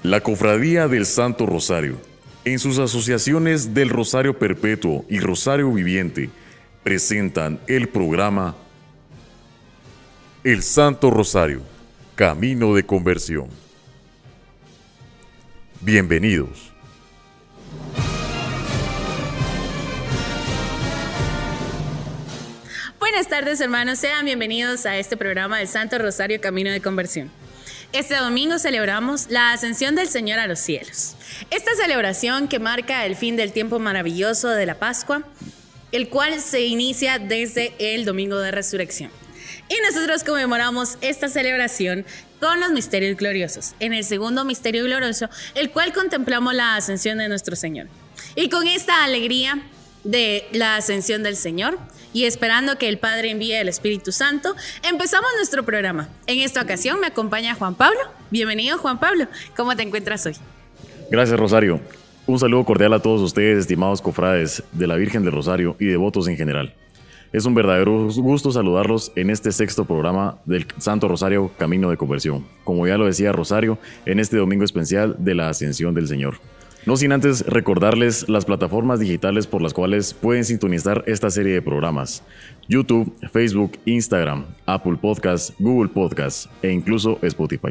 La Cofradía del Santo Rosario, en sus asociaciones del Rosario Perpetuo y Rosario Viviente, presentan el programa El Santo Rosario, Camino de Conversión. Bienvenidos. Buenas tardes, hermanos, sean bienvenidos a este programa del Santo Rosario, Camino de Conversión. Este domingo celebramos la ascensión del Señor a los cielos. Esta celebración que marca el fin del tiempo maravilloso de la Pascua, el cual se inicia desde el domingo de resurrección. Y nosotros conmemoramos esta celebración con los misterios gloriosos. En el segundo misterio glorioso, el cual contemplamos la ascensión de nuestro Señor. Y con esta alegría de la ascensión del Señor y esperando que el Padre envíe el Espíritu Santo, empezamos nuestro programa. En esta ocasión me acompaña Juan Pablo. Bienvenido, Juan Pablo. ¿Cómo te encuentras hoy? Gracias, Rosario. Un saludo cordial a todos ustedes, estimados cofrades de la Virgen del Rosario y devotos en general. Es un verdadero gusto saludarlos en este sexto programa del Santo Rosario, Camino de Conversión. Como ya lo decía Rosario, en este domingo especial de la Ascensión del Señor. No sin antes recordarles las plataformas digitales por las cuales pueden sintonizar esta serie de programas: YouTube, Facebook, Instagram, Apple Podcasts, Google Podcasts e incluso Spotify.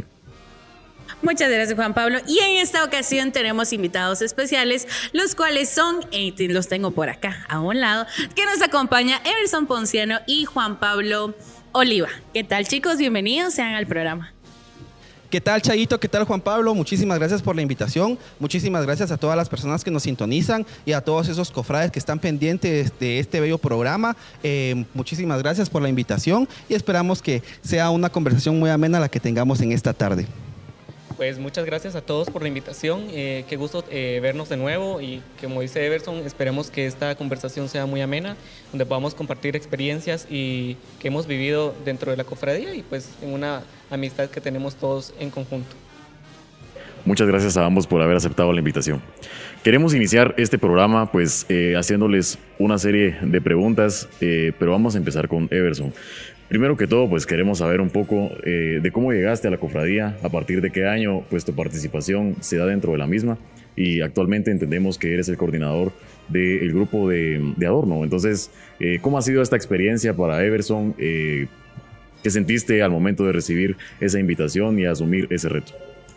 Muchas gracias, Juan Pablo. Y en esta ocasión tenemos invitados especiales, los cuales son, los tengo por acá a un lado, que nos acompaña Everson Ponciano y Juan Pablo Oliva. ¿Qué tal, chicos? Bienvenidos sean al programa. ¿Qué tal, Chayito? ¿Qué tal, Juan Pablo? Muchísimas gracias por la invitación. Muchísimas gracias a todas las personas que nos sintonizan y a todos esos cofrades que están pendientes de este bello programa. Muchísimas gracias por la invitación y esperamos que sea una conversación muy amena la que tengamos en esta tarde. Pues muchas gracias a todos por la invitación, qué gusto vernos de nuevo y como dice Everson, esperemos que esta conversación sea muy amena, donde podamos compartir experiencias y que hemos vivido dentro de la cofradía y pues en una amistad que tenemos todos en conjunto. Muchas gracias a ambos por haber aceptado la invitación. Queremos iniciar este programa pues haciéndoles una serie de preguntas, pero vamos a empezar con Everson. Primero que todo, pues queremos saber un poco de cómo llegaste a la cofradía, a partir de qué año pues tu participación se da dentro de la misma y actualmente entendemos que eres el coordinador del grupo de Adorno. Entonces, ¿cómo ha sido esta experiencia para Everson? ¿Qué sentiste al momento de recibir esa invitación y asumir ese reto?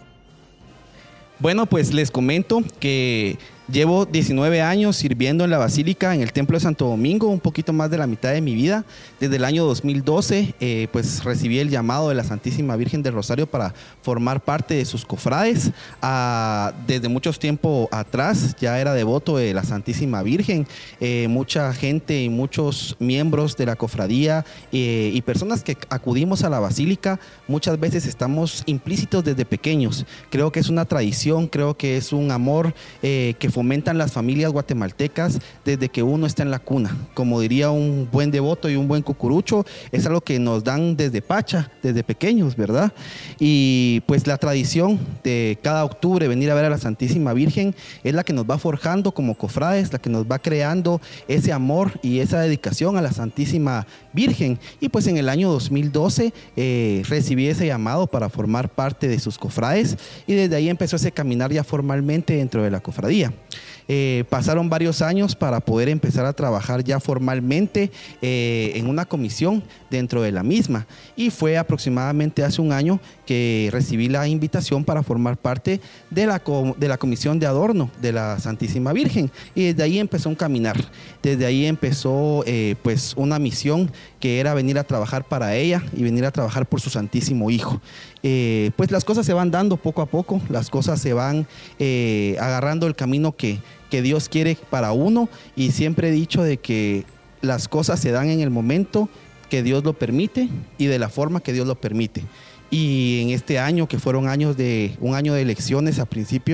Bueno, pues les comento que llevo 19 años sirviendo en la Basílica, en el Templo de Santo Domingo, un poquito más de la mitad de mi vida. Desde el año 2012, pues recibí el llamado de la Santísima Virgen del Rosario para formar parte de sus cofrades. Desde mucho tiempo atrás ya era devoto de la Santísima Virgen. Mucha gente y muchos miembros de la cofradía y personas que acudimos a la Basílica, muchas veces estamos implícitos desde pequeños. Creo que es una tradición, creo que es un amor que fomentan las familias guatemaltecas desde que uno está en la cuna. Como diría un buen devoto y un buen cucurucho, es algo que nos dan desde Pacha, desde pequeños, ¿verdad? Y pues la tradición de cada octubre venir a ver a la Santísima Virgen es la que nos va forjando como cofrades, la que nos va creando ese amor y esa dedicación a la Santísima Virgen. Y pues en el año 2012 recibí ese llamado para formar parte de sus cofrades y desde ahí empezó ese caminar ya formalmente dentro de la cofradía. Pasaron varios años para poder empezar a trabajar ya formalmente en una comisión dentro de la misma y fue aproximadamente hace un año que recibí la invitación para formar parte de la comisión de adorno de la Santísima Virgen y desde ahí empezó un caminar, desde ahí empezó pues una misión que era venir a trabajar para ella y venir a trabajar por su Santísimo Hijo. Pues las cosas se van dando poco a poco, las cosas se van agarrando el camino que Dios quiere para uno y siempre he dicho de que las cosas se dan en el momento que Dios lo permite y de la forma que Dios lo permite. Y en este año, que fueron un año de elecciones a principio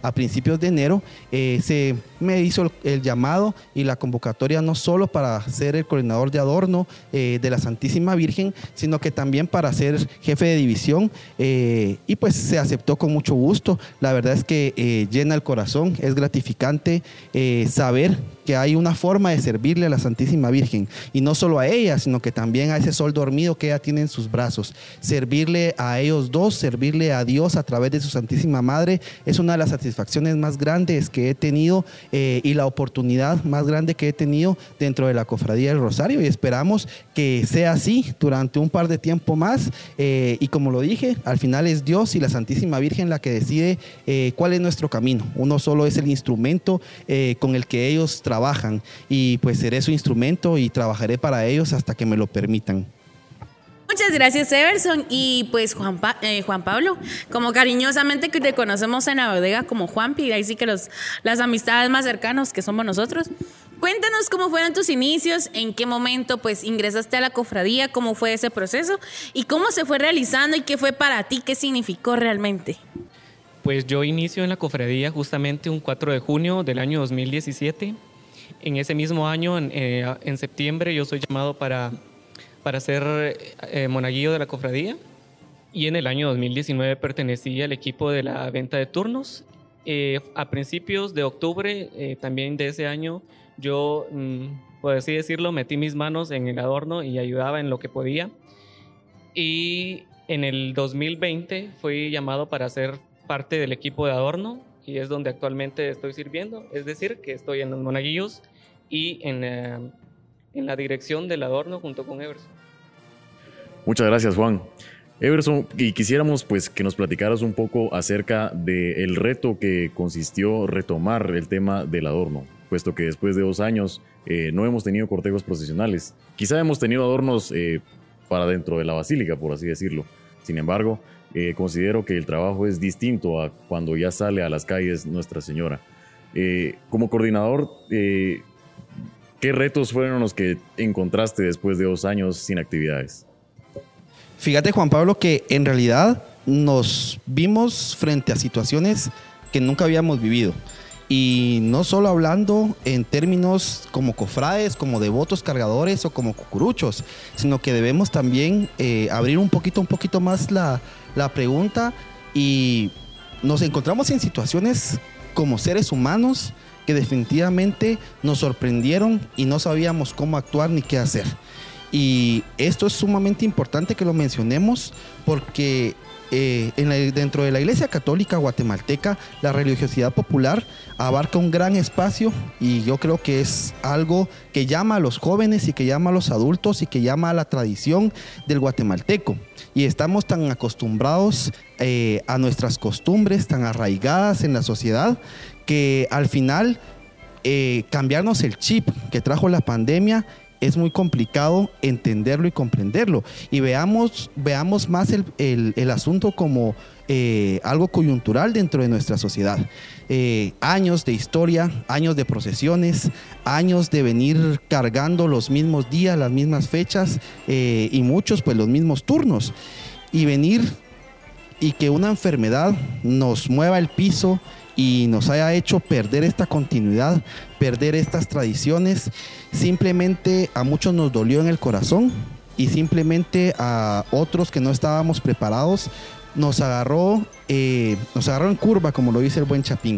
a principios de enero, se me hizo el llamado y la convocatoria no solo para ser el coordinador de adorno de la Santísima Virgen, sino que también para ser jefe de división, y pues se aceptó con mucho gusto. La verdad es que llena el corazón, es gratificante saber que hay una forma de servirle a la Santísima Virgen, y no solo a ella, sino que también a ese sol dormido que ella tiene en sus brazos. Servirle a ellos dos, servirle a Dios a través de su Santísima Madre, es una de las satisfacciones más grandes que he tenido y la oportunidad más grande que he tenido dentro de la Cofradía del Rosario, y esperamos que sea así durante un par de tiempo más, y como lo dije, al final es Dios y la Santísima Virgen la que decide cuál es nuestro camino. Uno solo es el instrumento con el que ellos trabajan, y pues seré su instrumento y trabajaré para ellos hasta que me lo permitan. Muchas gracias, Everson. Y pues Juan Pablo, como cariñosamente que te conocemos en la bodega como Juanpi, ahí sí que las amistades más cercanas que somos nosotros. Cuéntanos cómo fueron tus inicios, en qué momento pues ingresaste a la cofradía, cómo fue ese proceso y cómo se fue realizando y qué fue para ti, qué significó realmente. Pues yo inicio en la cofradía justamente un 4 de junio del año 2017. En ese mismo año, en septiembre, yo soy llamado para ser monaguillo de la cofradía, y en el año 2019 pertenecí al equipo de la venta de turnos. A principios de octubre también de ese año, yo, por así decirlo, metí mis manos en el adorno y ayudaba en lo que podía. Y en el 2020 fui llamado para ser parte del equipo de adorno, y es donde actualmente estoy sirviendo, es decir, que estoy en los monaguillos y en la dirección del adorno junto con Everson. Muchas gracias, Juan. Everson, y quisiéramos pues que nos platicaras un poco acerca del reto que consistió retomar el tema del adorno, puesto que después de 2 años no hemos tenido cortejos procesionales. Quizá hemos tenido adornos para dentro de la basílica, por así decirlo. Sin embargo, considero que el trabajo es distinto a cuando ya sale a las calles Nuestra Señora. Como coordinador, ¿qué retos fueron los que encontraste después de 2 años sin actividades? Fíjate, Juan Pablo, que en realidad nos vimos frente a situaciones que nunca habíamos vivido. Y no solo hablando en términos como cofrades, como devotos cargadores o como cucuruchos, sino que debemos también abrir un poquito más la pregunta, y nos encontramos en situaciones como seres humanos que definitivamente nos sorprendieron y no sabíamos cómo actuar ni qué hacer. Y esto es sumamente importante que lo mencionemos porque dentro de la Iglesia Católica Guatemalteca, la religiosidad popular abarca un gran espacio, y yo creo que es algo que llama a los jóvenes y que llama a los adultos y que llama a la tradición del guatemalteco. Y estamos tan acostumbrados a nuestras costumbres, tan arraigadas en la sociedad, que al final cambiarnos el chip que trajo la pandemia es muy complicado entenderlo y comprenderlo. Y veamos más el asunto como algo coyuntural dentro de nuestra sociedad. Años de historia, años de procesiones, años de venir cargando los mismos días, las mismas fechas, y muchos pues los mismos turnos. Y venir y que una enfermedad nos mueva el piso y nos haya hecho perder esta continuidad, perder estas tradiciones, simplemente a muchos nos dolió en el corazón, y simplemente a otros que no estábamos preparados nos agarró en curva, como lo dice el buen Chapín.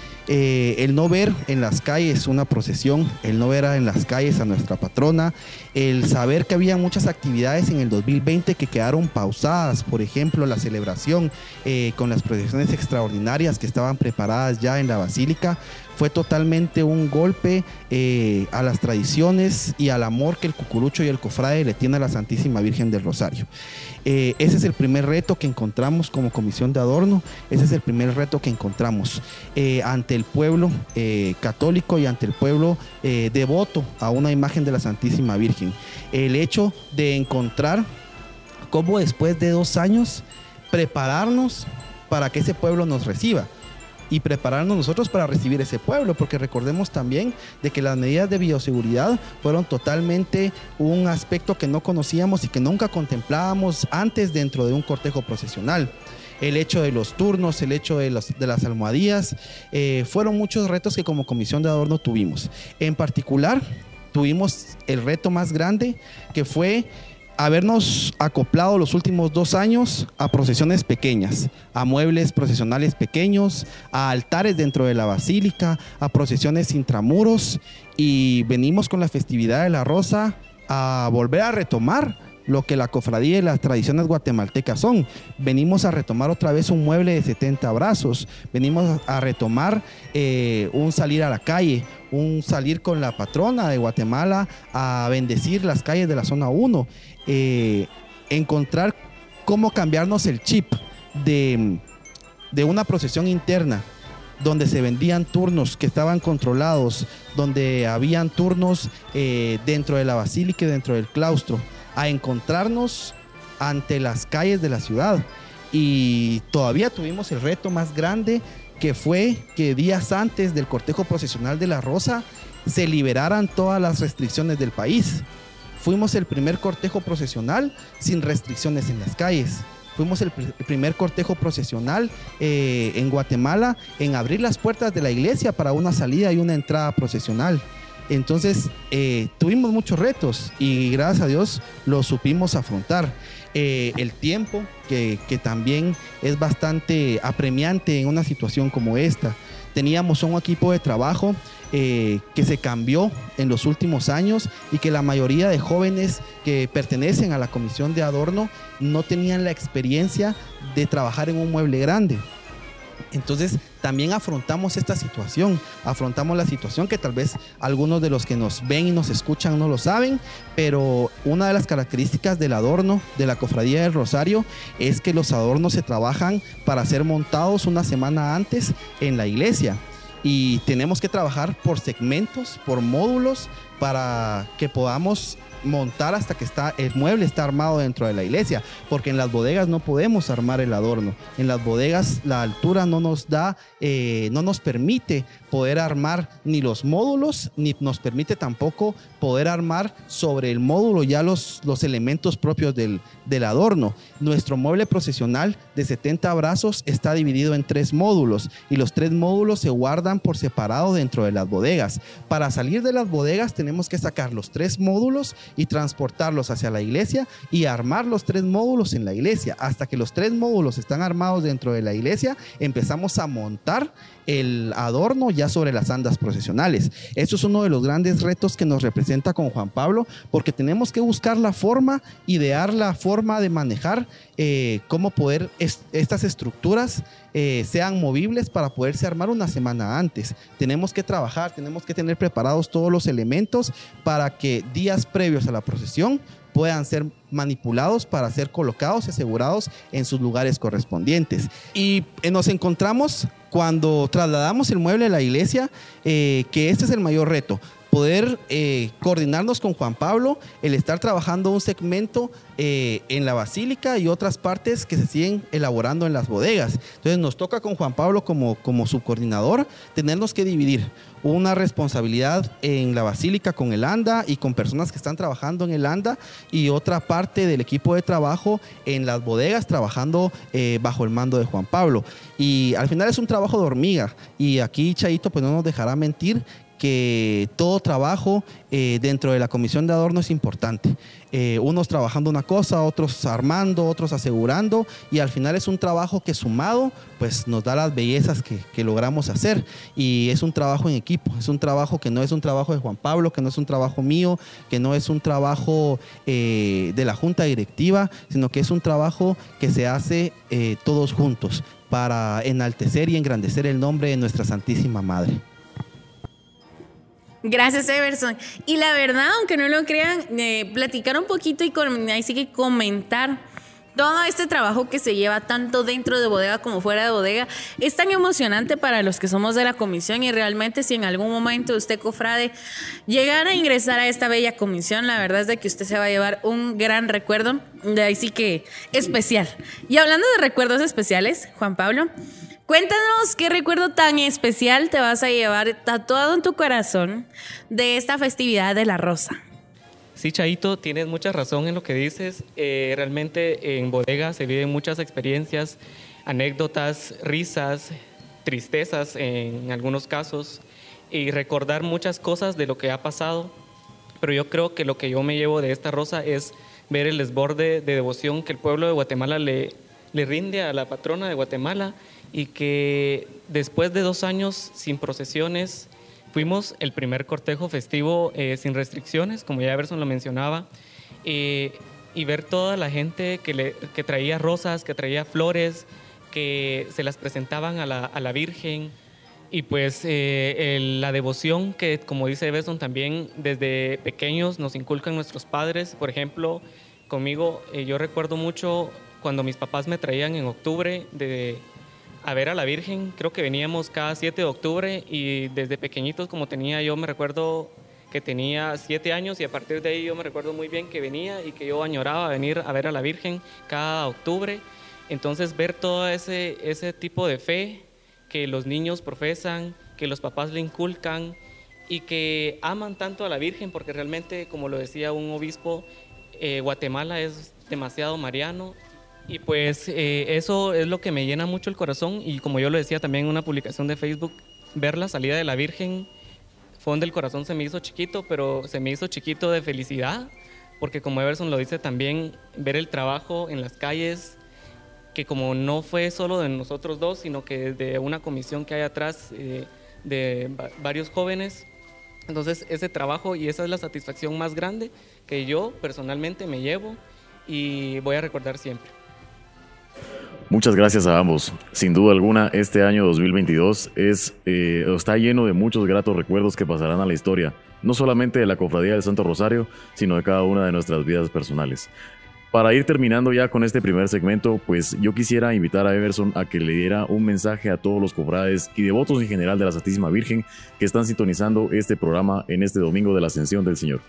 El no ver en las calles una procesión, el no ver en las calles a nuestra patrona, el saber que había muchas actividades en el 2020 que quedaron pausadas, por ejemplo la celebración con las procesiones extraordinarias que estaban preparadas ya en la basílica, fue totalmente un golpe a las tradiciones y al amor que el cucurucho y el cofrade le tiene a la Santísima Virgen del Rosario. Ese es el primer reto que encontramos como comisión de adorno, ese es el primer reto que encontramos ante el pueblo católico y ante el pueblo devoto a una imagen de la Santísima Virgen. El hecho de encontrar cómo después de 2 años prepararnos para que ese pueblo nos reciba, y prepararnos nosotros para recibir ese pueblo, porque recordemos también de que las medidas de bioseguridad fueron totalmente un aspecto que no conocíamos y que nunca contemplábamos antes dentro de un cortejo procesional. el hecho de los turnos, el hecho de las almohadillas. Fueron muchos retos que como comisión de adorno tuvimos. En particular, tuvimos el reto más grande, que fue habernos acoplado los últimos 2 años a procesiones pequeñas, a muebles procesionales pequeños, a altares dentro de la basílica, a procesiones intramuros, y venimos con la festividad de la Rosa a volver a retomar lo que la cofradía y las tradiciones guatemaltecas son. Venimos a retomar otra vez un mueble de 70 brazos, venimos a retomar un salir a la calle, un salir con la patrona de Guatemala a bendecir las calles de la zona 1, encontrar cómo cambiarnos el chip de una procesión interna donde se vendían turnos que estaban controlados, donde habían turnos dentro de la basílica y dentro del claustro, a encontrarnos ante las calles de la ciudad. Y todavía tuvimos el reto más grande, que fue que días antes del cortejo procesional de la Rosa se liberaran todas las restricciones del país. Fuimos el primer cortejo procesional sin restricciones en las calles. Fuimos el primer cortejo procesional en Guatemala en abrir las puertas de la iglesia para una salida y una entrada procesional. Entonces tuvimos muchos retos y gracias a Dios los supimos afrontar. El tiempo, que también es bastante apremiante en una situación como esta. Teníamos un equipo de trabajo que se cambió en los últimos años y que la mayoría de jóvenes que pertenecen a la comisión de adorno no tenían la experiencia de trabajar en un mueble grande. Entonces también afrontamos esta situación, afrontamos la situación que tal vez algunos de los que nos ven y nos escuchan no lo saben, pero una de las características del adorno de la Cofradía del Rosario es que los adornos se trabajan para ser montados una semana antes en la iglesia, y tenemos que trabajar por segmentos, por módulos, para que podamos montar hasta que el mueble está armado dentro de la iglesia, porque en las bodegas no podemos armar el adorno. En las bodegas la altura no nos da, no nos permite poder armar ni los módulos, ni nos permite tampoco poder armar sobre el módulo ya los elementos propios del adorno. Nuestro mueble procesional de 70 brazos está dividido en 3 módulos, y los 3 módulos se guardan por separado dentro de las bodegas. Para salir de las bodegas tenemos que sacar los 3 módulos y transportarlos hacia la iglesia y armar los 3 módulos en la iglesia. Hasta que los 3 módulos están armados dentro de la iglesia, empezamos a montar el adorno ya sobre las andas procesionales. Esto es uno de los grandes retos que nos representa con Juan Pablo, porque tenemos que buscar la forma, idear la forma de manejar cómo poder estas estructuras sean movibles para poderse armar una semana antes. Tenemos que trabajar, tenemos que tener preparados todos los elementos para que días previos a la procesión puedan ser manipulados para ser colocados y asegurados en sus lugares correspondientes. Y nos encontramos cuando trasladamos el mueble a la iglesia, que este es el mayor reto, poder coordinarnos con Juan Pablo, el estar trabajando un segmento en la basílica y otras partes que se siguen elaborando en las bodegas. Entonces nos toca con Juan Pablo como subcoordinador tenernos que dividir una responsabilidad en la basílica con el ANDA y con personas que están trabajando en el ANDA, y otra parte del equipo de trabajo en las bodegas trabajando bajo el mando de Juan Pablo. Y al final es un trabajo de hormiga, y aquí Chaito pues no nos dejará mentir que todo trabajo dentro de la comisión de adorno es importante. Unos trabajando una cosa, otros armando, otros asegurando, y al final es un trabajo que sumado pues nos da las bellezas que logramos hacer. Y es un trabajo en equipo, es un trabajo que no es un trabajo de Juan Pablo, que no es un trabajo mío, que no es un trabajo de la junta directiva, sino que es un trabajo que se hace todos juntos para enaltecer y engrandecer el nombre de nuestra Santísima Madre. Gracias, Everson. Y la verdad, aunque no lo crean, platicar un poquito y ahí sí que comentar todo este trabajo que se lleva tanto dentro de bodega como fuera de bodega es tan emocionante para los que somos de la comisión, y realmente si en algún momento usted, cofrade, llegara a ingresar a esta bella comisión, la verdad es de que usted se va a llevar un gran recuerdo, de ahí sí que especial. Y hablando de recuerdos especiales, Juan Pablo, cuéntanos qué recuerdo tan especial te vas a llevar tatuado en tu corazón de esta festividad de la Rosa. Sí, Chaito, tienes mucha razón en lo que dices. Realmente en bodega se viven muchas experiencias, anécdotas, risas, tristezas en algunos casos y recordar muchas cosas de lo que ha pasado. Pero yo creo que lo que yo me llevo de esta rosa es ver el desborde de devoción que el pueblo de Guatemala le rinde a la patrona de Guatemala, y que después de 2 años sin procesiones fuimos el primer cortejo festivo sin restricciones, como ya Everson lo mencionaba, y ver toda la gente que traía rosas, que traía flores, que se las presentaban a la Virgen, y pues la devoción que, como dice Everson, también desde pequeños nos inculcan nuestros padres. Por ejemplo, conmigo yo recuerdo mucho cuando mis papás me traían en octubre a ver a la Virgen. Creo que veníamos cada 7 de octubre y desde pequeñitos, como yo me recuerdo que tenía 7 años, y a partir de ahí yo me recuerdo muy bien que venía y que yo añoraba venir a ver a la Virgen cada octubre. Entonces ver todo ese tipo de fe que los niños profesan, que los papás le inculcan y que aman tanto a la Virgen, porque realmente, como lo decía un obispo, Guatemala es demasiado mariano. Y pues eso es lo que me llena mucho el corazón, y como yo lo decía también en una publicación de Facebook, ver la salida de la Virgen fue donde el corazón se me hizo chiquito, pero se me hizo chiquito de felicidad, porque como Everson lo dice también, ver el trabajo en las calles, que como no fue solo de nosotros dos, sino que de una comisión que hay atrás de varios jóvenes. Entonces ese trabajo, y esa es la satisfacción más grande que yo personalmente me llevo y voy a recordar siempre. Muchas gracias a ambos. Sin duda alguna, este año 2022 está lleno de muchos gratos recuerdos que pasarán a la historia, no solamente de la Cofradía del Santo Rosario, sino de cada una de nuestras vidas personales. Para ir terminando ya con este primer segmento, pues yo quisiera invitar a Everson a que le diera un mensaje a todos los cofrades y devotos en general de la Santísima Virgen que están sintonizando este programa en este domingo de la Ascensión del Señor.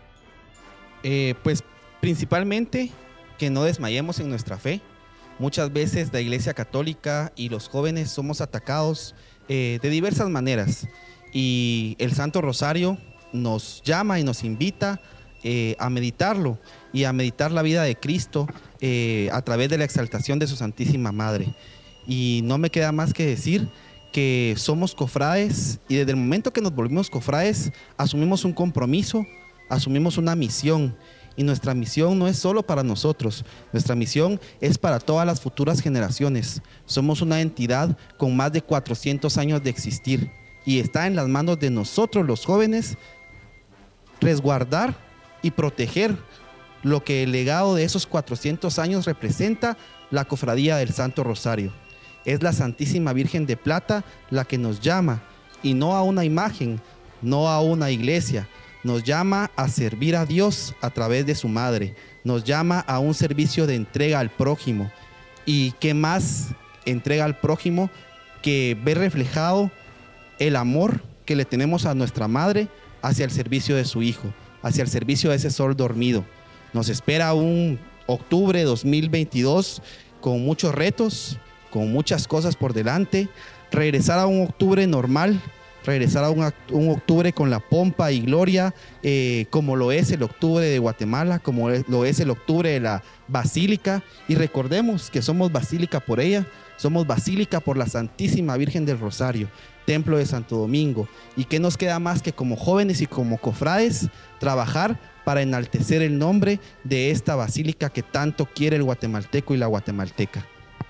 Pues principalmente que no desmayemos en nuestra fe. Muchas veces la Iglesia Católica y los jóvenes somos atacados de diversas maneras, y el Santo Rosario nos llama y nos invita a meditarlo y a meditar la vida de Cristo a través de la exaltación de su Santísima Madre. Y no me queda más que decir que somos cofrades, y desde el momento que nos volvimos cofrades asumimos un compromiso, asumimos una misión. Y nuestra misión no es solo para nosotros, nuestra misión es para todas las futuras generaciones. Somos una entidad con más de 400 años de existir, y está en las manos de nosotros los jóvenes resguardar y proteger lo que el legado de esos 400 años representa la Cofradía del Santo Rosario. Es la Santísima Virgen de Plata la que nos llama, y no a una imagen, no a una iglesia. Nos llama a servir a Dios a través de su madre. Nos llama a un servicio de entrega al prójimo. ¿Y qué más entrega al prójimo que ver reflejado el amor que le tenemos a nuestra madre hacia el servicio de su hijo, hacia el servicio de ese sol dormido? Nos espera un octubre 2022 con muchos retos, con muchas cosas por delante. Regresar a un octubre normal, regresar a un octubre con la pompa y gloria, como lo es el octubre de Guatemala, como lo es el octubre de la Basílica. Y recordemos que somos Basílica por ella, somos Basílica por la Santísima Virgen del Rosario, Templo de Santo Domingo. ¿Y qué nos queda más que como jóvenes y como cofrades trabajar para enaltecer el nombre de esta basílica que tanto quiere el guatemalteco y la guatemalteca?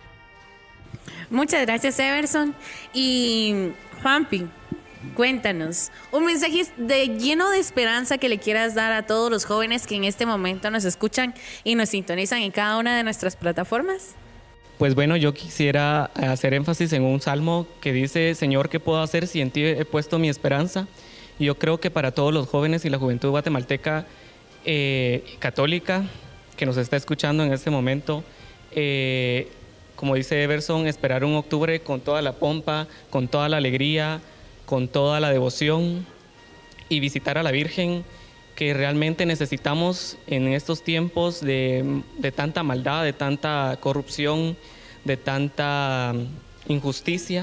Muchas gracias, Everson. Y Juanpi, cuéntanos, un mensaje lleno de esperanza que le quieras dar a todos los jóvenes que en este momento nos escuchan y nos sintonizan en cada una de nuestras plataformas. Pues bueno, yo quisiera hacer énfasis en un salmo que dice: Señor, ¿qué puedo hacer si en ti he puesto mi esperanza? Y yo creo que para todos los jóvenes y la juventud guatemalteca católica que nos está escuchando en este momento, como dice Everson, esperar un octubre con toda la pompa, con toda la alegría, con toda la devoción, y visitar a la Virgen, que realmente necesitamos en estos tiempos de tanta maldad, de tanta corrupción, de tanta injusticia.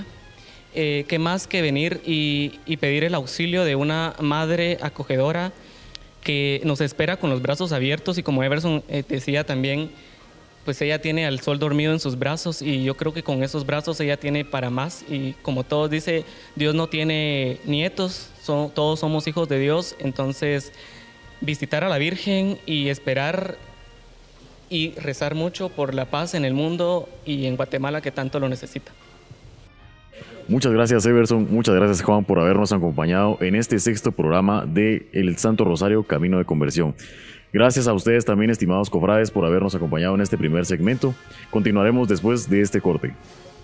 Que más que venir y pedir el auxilio de una madre acogedora que nos espera con los brazos abiertos y como Everson decía también, pues ella tiene al sol dormido en sus brazos y yo creo que con esos brazos ella tiene para más y como todos dice, Dios no tiene nietos, todos somos hijos de Dios, entonces visitar a la Virgen y esperar y rezar mucho por la paz en el mundo y en Guatemala que tanto lo necesita. Muchas gracias Everson, muchas gracias Juan por habernos acompañado en este 6º programa de El Santo Rosario Camino de Conversión. Gracias a ustedes también, estimados cofrades, por habernos acompañado en este primer segmento. Continuaremos después de este corte.